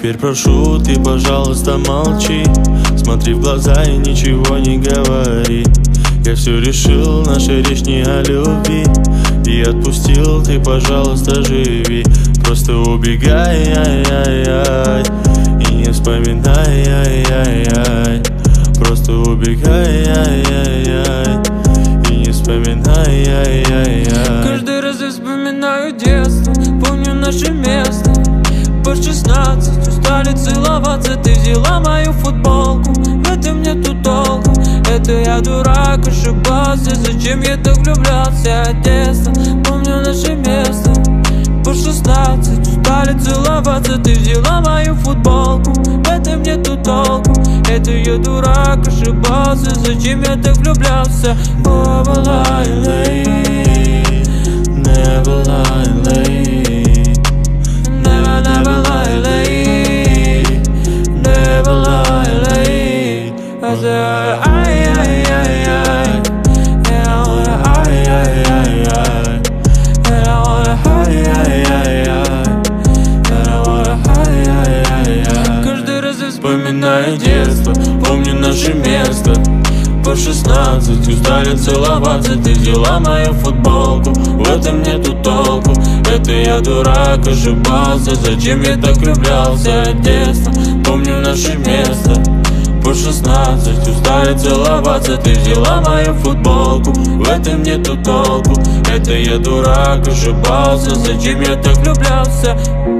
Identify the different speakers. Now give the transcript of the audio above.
Speaker 1: Теперь прошу, ты, пожалуйста, молчи. Смотри в глаза и ничего не говори. Я все решил, наша речь не о любви. И отпустил, ты, пожалуйста, живи. Просто убегай, ай-яй-яй, и не вспоминай, ай-яй-яй. Просто убегай, ай-яй-яй, и не вспоминай, ай-яй-яй.
Speaker 2: Каждый раз я вспоминаю детство, помню наше место. По 16 устали целоваться, ты взяла мою футболку. В этом нету толку, это я дурак, ошибался. Зачем я так влюблялся? Детство, помню наше место. По 16 устали целоваться, ты взяла мою футболку. В этом нету толку, это я дурак, ошибался. Зачем я так влюблялся?
Speaker 1: Never lie late, never lie late, never lie late, never lie late. I said ай-яй-яй-яй, and I wanna ай-яй-яй-яй, and I wanna ай-яй-яй-яй, and I wanna ай-яй-яй-яй.
Speaker 2: Каждый раз я
Speaker 1: Вспоминаю детство, помню наше место. По 16 устали целоваться, ты взяла мою футболку. В этом нету толку, это я дурак, ошибался. Зачем я так влюблялся? Детство, помню наше место. По 16 устали целоваться, ты взяла мою футболку. В этом нету толку, это я дурак, ошибался. Зачем я так влюблялся?